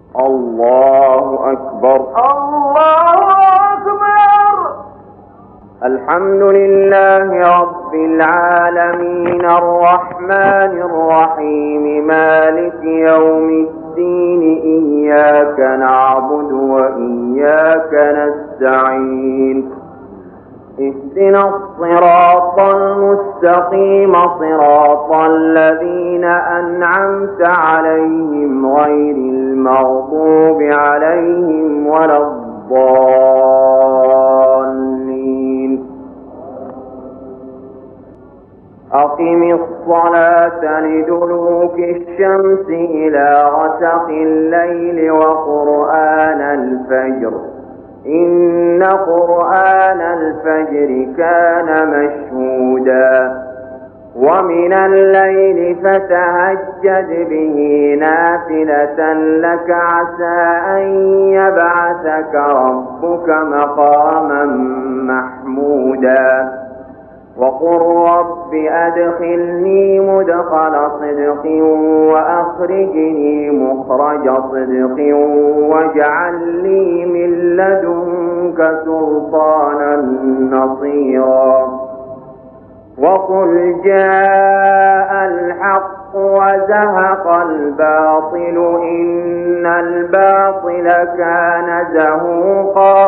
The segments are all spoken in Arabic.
الله أكبر. الله أكبر. الحمد لله رب العالمين الرحمن الرحيم مالك يوم الدين إياك نعبد وإياك نستعين اهدنا الصراط المستقيم صراط الذين أنعمت عليهم غير المغضوب عليهم ولا الضالين. أقم الصلاة لدلوك الشمس إلى غسق الليل وقرآن الفجر إن قرآن الفجر كان مشهودا ومن الليل فتهجد به نافلة لك عسى أن يبعثك ربك مقاما محمودا وقل رب أدخلني مدخل صدق وأخرجني مخرج صدق واجعل لي من لدنك سلطانا نصيرا وقل جاء الحق وزهق الباطل إن الباطل كان زهوقا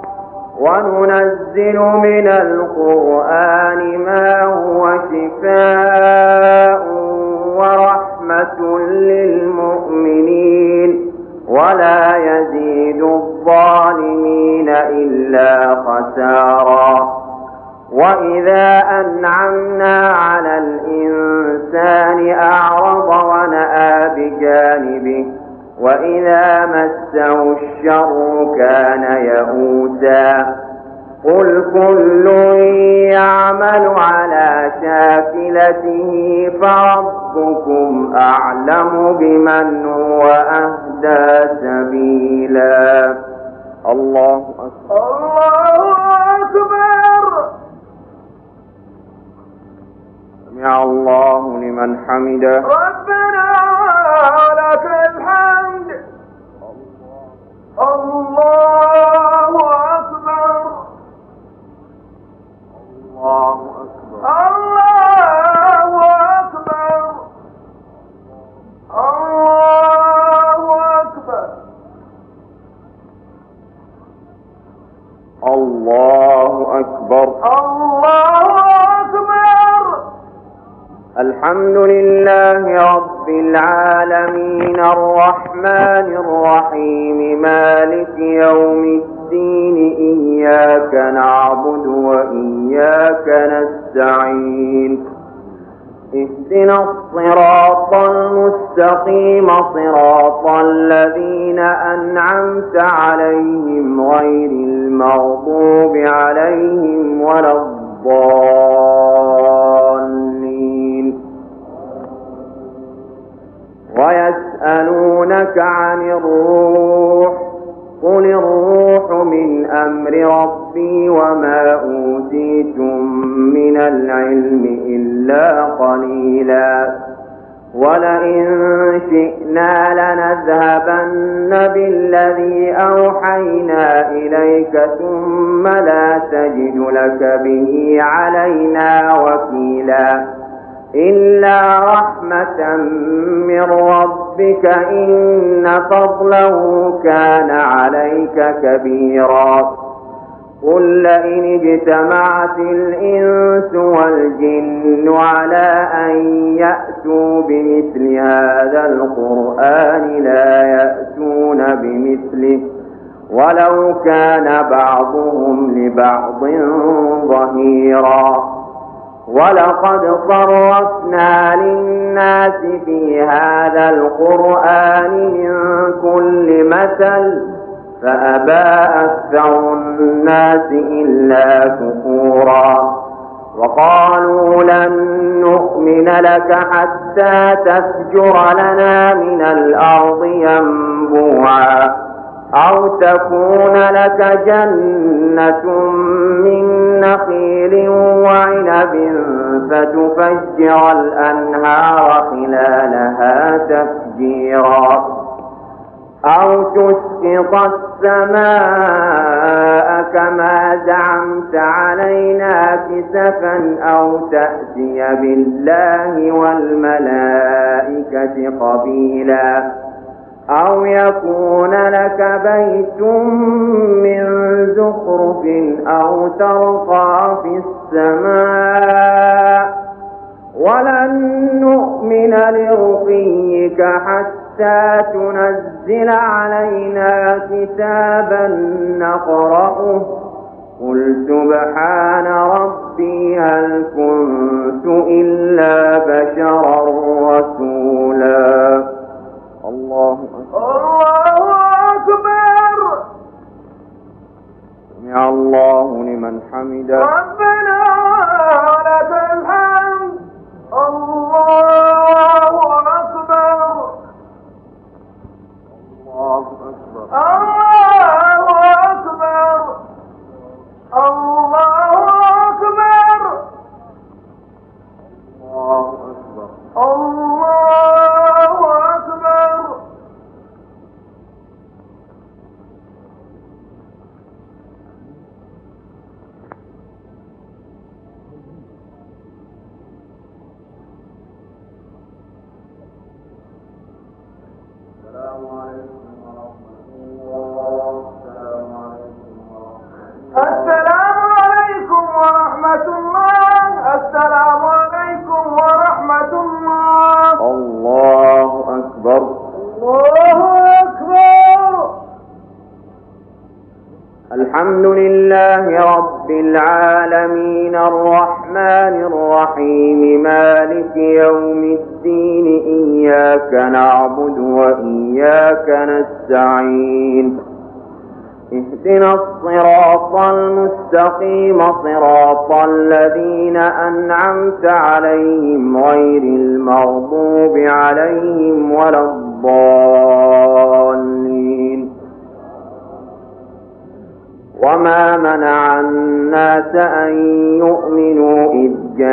وننزل من القرآن ما هو شفاء ورحمة للمؤمنين ولا يزيد الظالمين إلا خسارا وإذا أنعمنا على الإنسان أعرض ونأى بجانبه وإذا مسه الشر كان يئوسا قل كل يعمل على شاكلته فربكم أعلم بمن هو أهدى سبيلا. الله أكبر. الله أكبر. سمع الله لمن حمده. ربنا لك الحمد. الله أكبر. الله أكبر. الله أكبر. الله أكبر. الله أكبر. الله أكبر. الحمد لله رب العالمين الرحمن الرحيم مالك يوم الدين إياك نعبد وإياك نستعين اهدنا الصراط المستقيم صراط الذين أنعمت عليهم غير المغضوب عليهم ولا الضالين. ويسألونك عن الروح قل الروح من أمر ربي وما أوتيتم من العلم إلا قليلا ولئن شئنا لنذهبن بالذي أوحينا إليك ثم لا تجد لك به علينا وكيلا إلا رحمة من ربك إن فضله كان عليك كبيرا قل لئن اجتمعت الإنس والجن على أن يأتوا بمثل هذا القرآن لا يأتون بمثله ولو كان بعضهم لبعض ظهيرا ولقد صرفنا للناس في هذا القرآن من كل مثل فأبى أكثر الناس إلا كفورا وقالوا لن نؤمن لك حتى تفجر لنا من الأرض ينبوعا أو تكون لك جنة من نخيل وعنب فتفجر الأنهار خلالها تفجيرا أو تسقط السماء كما زعمت علينا كسفا أو تأتي بالله والملائكة قبيلا أو يكون لك بيت من زخرف أو ترقى في السماء ولن نؤمن لرقيك حتى تنزل علينا كتابا نقرأه قل سبحان ربي هل كنت إلا بشرا رسولا. الله أكبر. سمع الله لمن حمده. ربنا ولك الحمد. الله أكبر. الله أكبر. الله أكبر. الله أكبر. الله أكبر. الله أكبر. السلام عليكم ورحمة الله. السلام عليكم ورحمة الله. الله أكبر. الله أكبر. الحمد لله رب العالمين الرحمن الرحيم مالك يوم الدين إياك نعبد وإياك نستعين اهدنا الصراط المستقيم صراط الذين أنعمت عليهم غير المغضوب عليهم ولا الضالين. وما منع الناس أن يؤمنوا إذ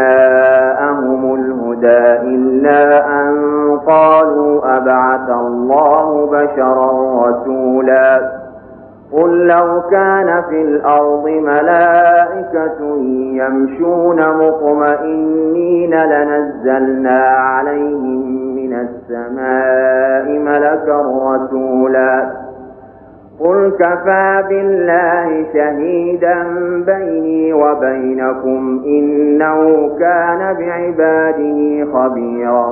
جاءهم الهدى إلا أن قالوا أبعث الله بشرا رسولا قل لو كان في الأرض ملائكة يمشون مطمئنين لنزلنا عليهم من السماء ملكا رسولا قل كفى بالله شهيدا بيني وبينكم إنه كان بعباده خبيرا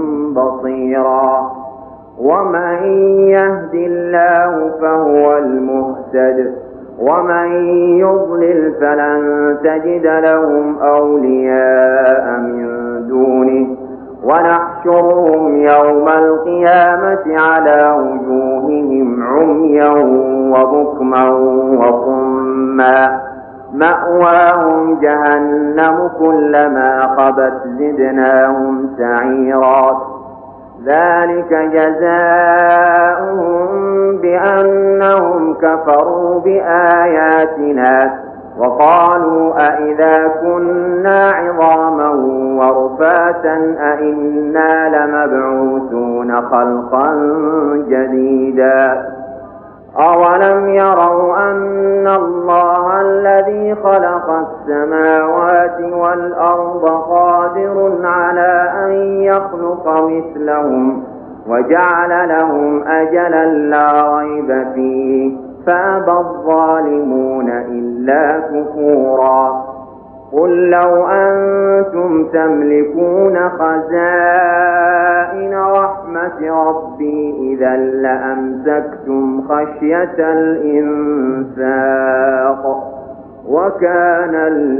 بصيرا ومن يهد الله فهو المهتد ومن يضلل فلن تجد لهم أولياء من دونه ونحشرهم يوم القيامة على وجوههم عميا وبكما وصما مأواهم جهنم كلما خبت زدناهم سعيرا ذلك جزاؤهم بأنهم كفروا بآياتنا وقالوا أئذا كنا عظاما ورفاتا أئنا لمبعوثون خلقا جديدا أولم يروا أن الله الذي خلق السماوات والأرض قادر على أن يخلق مثلهم وجعل لهم أجلا لا ريب فيه فأبى الظالمون إلا كفورا قل لو أنتم تملكون خزائن رحمة ربي إذا لأمسكتم خشية الإنفاق وكان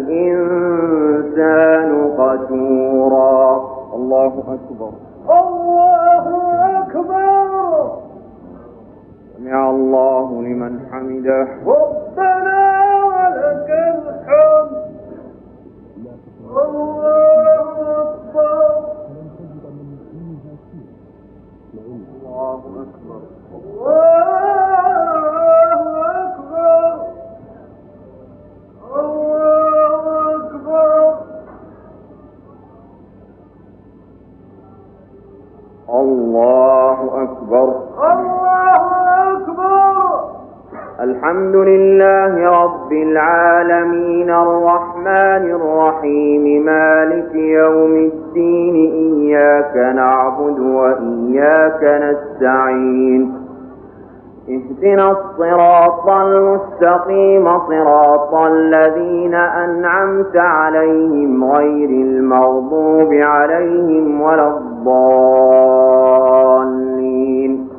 الإنسان قتورا. الله أكبر. الله أكبر. سمع الله لمن حمده. ربنا ولك الحمد. الله أكبر. الله أكبر. الله أكبر. الله أكبر. الله أكبر. الله الحمد لله رب العالمين الرحمن الرحيم مالك يوم الدين إياك نعبد وإياك نستعين اهدنا الصراط المستقيم صراط الذين أنعمت عليهم غير المغضوب عليهم ولا الضالين.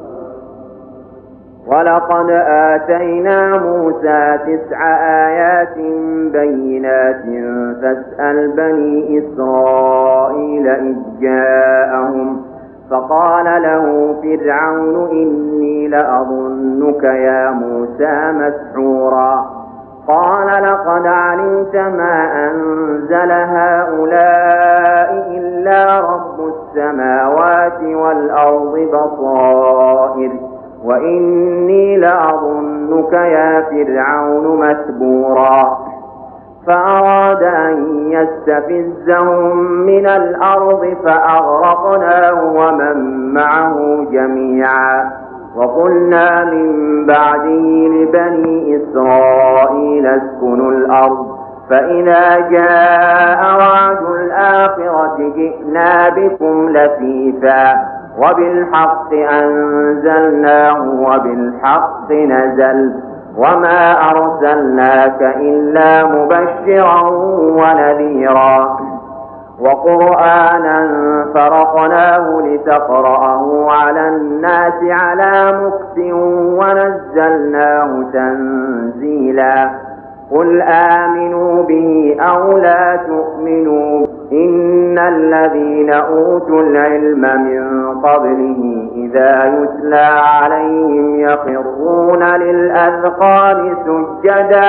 ولقد آتينا موسى 9 آيات بينات فاسأل بني إسرائيل إذ جاءهم فقال له فرعون إني لأظنك يا موسى مسحورا قال لقد علمت ما أنزل هؤلاء إلا رب السماوات والأرض بصائر وإني لأظنك يا فرعون مثبورا فأراد أن يستفزهم من الأرض فأغرقناه ومن معه جميعا وقلنا من بعده لبني إسرائيل اسكنوا الأرض فإذا جاء وعد الآخرة جئنا بكم لفيفا وبالحق أنزلناه وبالحق نزل وما أرسلناك إلا مبشرا ونذيرا وقرآنا فرقناه لتقرأه على الناس على مكث ونزلناه تنزيلا قل آمنوا به أو لا تؤمنوا إن الذين أوتوا العلم من قبله إذا يتلى عليهم يخرون للأذقان سجدا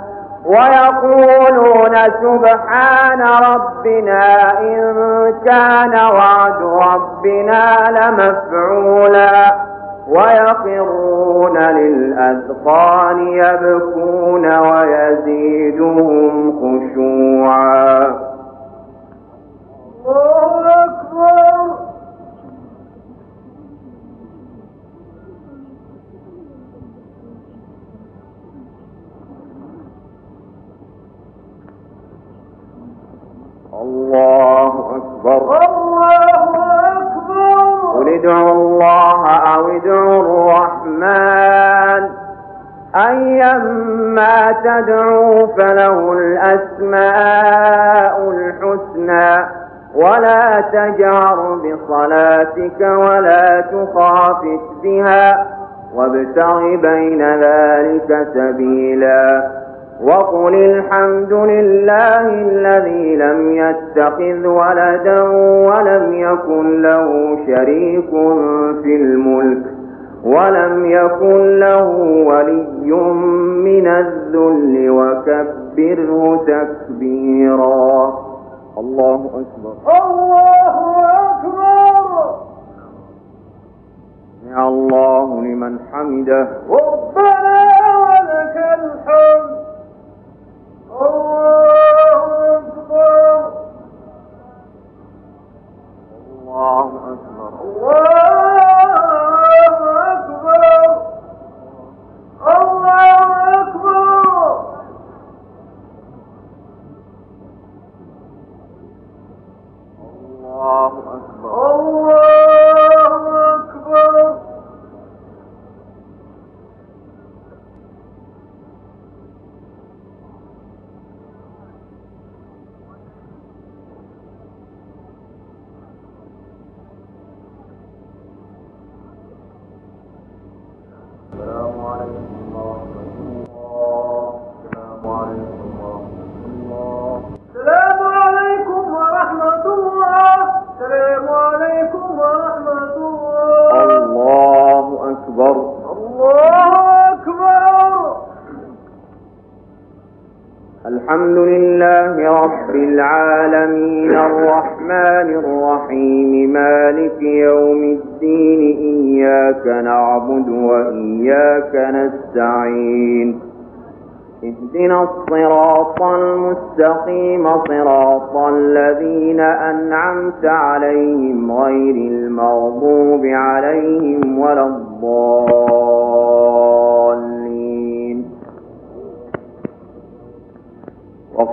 ويقولون سبحان ربنا إن كان وعد ربنا لمفعولا ويخرون للأذقان يبكون ويزيدهم خشوعا. الله أكبر. الله أكبر. الله أكبر. قل ادعوا الله أو ادعوا الرحمن أيما تدعوا فله الأسماء الحسنى ولا تجهر بصلاتك ولا تخافت بها وابتغ بين ذلك سبيلا وقل الحمد لله الذي لم يتخذ ولدا ولم يكن له شريك في الملك ولم يكن له ولي من الذل وكبره تكبيرا. الله أكبر. الله أكبر. سمع الله لمن حمده. ربنا ولك الحمد. الله أكبر. الله أكبر. الله أكبر. الله أكبر. الله أكبر. الله أكبر. السلام عليكم ورحمة الله. السلام عليكم ورحمة الله. السلام عليكم ورحمة الله. الله أكبر. الله أكبر. الحمد لله رب العالمين الرحمن الرحيم مالك يوم الدين إياك نعبد وإياك نستعين اهدنا الصراط المستقيم صراط الذين أنعمت عليهم غير المغضوب عليهم ولا الضالين.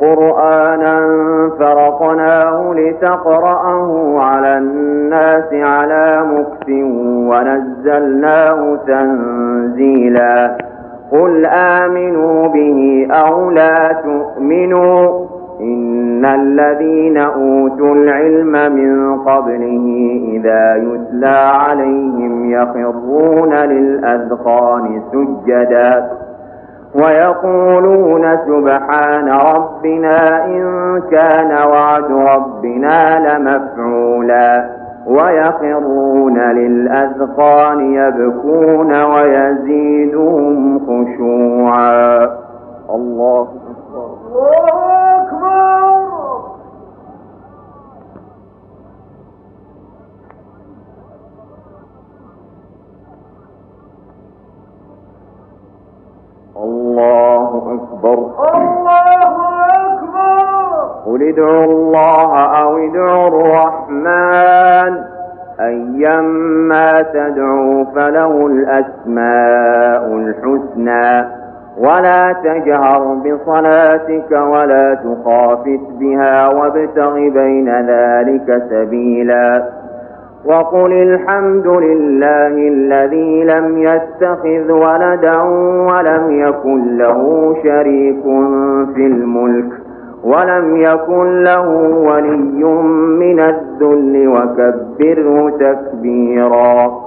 قرآنا فرقناه لتقرأه على الناس على مكث ونزلناه تنزيلا قل آمنوا به أو لا تؤمنوا إن الذين أوتوا العلم من قبله إذا يتلى عليهم يخرون للأذقان سجدا ويقولون سبحان ربنا إن كان وعد ربنا لمفعولا ويخرون للأذقان يبكون ويزيدهم خشوعا. الله أكبر. الله أكبر. الله أكبر. قل ادعوا الله أو ادعوا الرحمن أيما تدعوا فله الأسماء الحسنى ولا تجهر بصلاتك ولا تخافت بها وابتغ بين ذلك سبيلا وقل الحمد لله الذي لم يتخذ ولدا ولم يكن له شريك في الملك ولم يكن له ولي من الذل وكبره تكبيرا.